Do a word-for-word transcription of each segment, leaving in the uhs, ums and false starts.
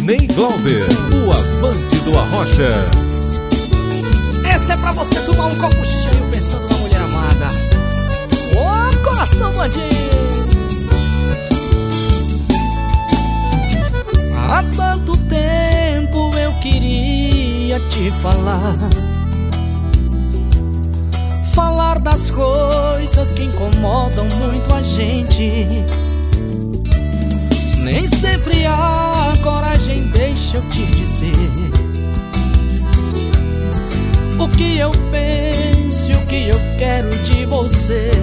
Ney Glauber, o Avante do Arrocha. Esse é pra você tomar um copo cheio pensando na mulher amada. Ô, coração bandido! Há tanto tempo eu queria te falar, falar das coisas que incomodam muito a gente. Nem sempre há coragem, deixa eu te dizer o que eu penso e o que eu quero de você.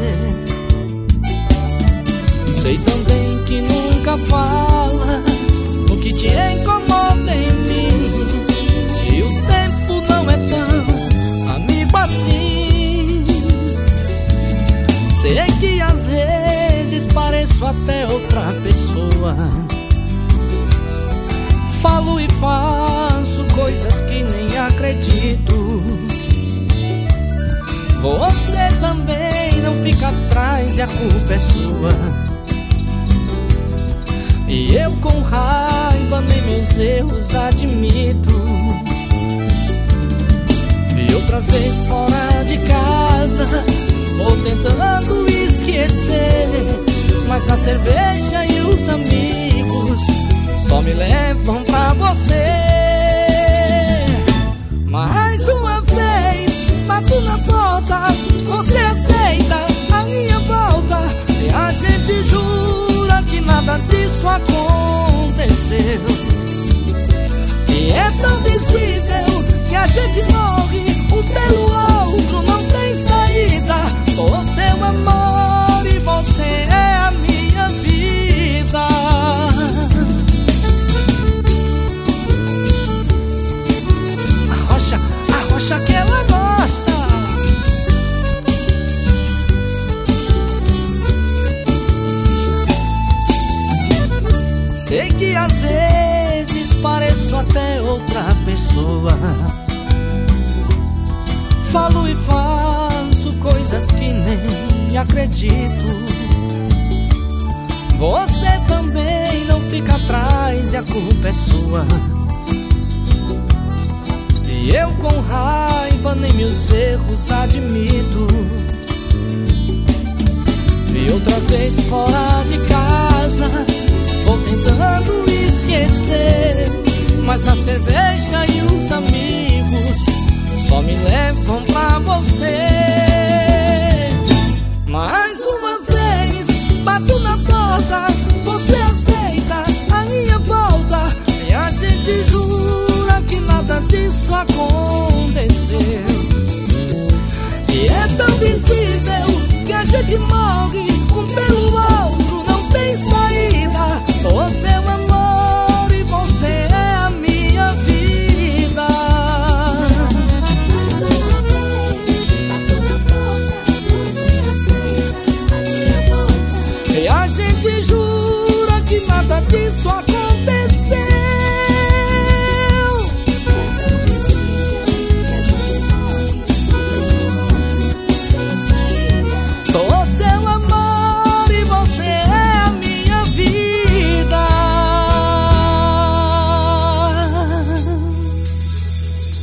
Sei também que nunca fala o que te incomoda em mim, e o tempo não é tão amigo assim. Sei que às vezes pareço até outra pessoa, falo e faço coisas que nem acredito. Você também não fica atrás e a culpa é sua. E eu com raiva nem meus erros admito. E outra vez fora de casa vou tentando esquecer, mas a cerveja e os amigos só me levam pra você. Mais uma vez bato na porta, você aceita a minha volta, e a gente jura que nada disso aconteceu. E é tão visível que a gente morre um pelo outro, não tem saída. Sou seu amor e você é a minha vida. Arrocha, arrocha que ela gosta. Sei que às vezes pareço até outra pessoa, falo e faço coisas que nem acredito. Você também não fica atrás e a culpa é sua. E eu com raiva nem meus erros admito. E outra vez fora de casa vou tentando esquecer,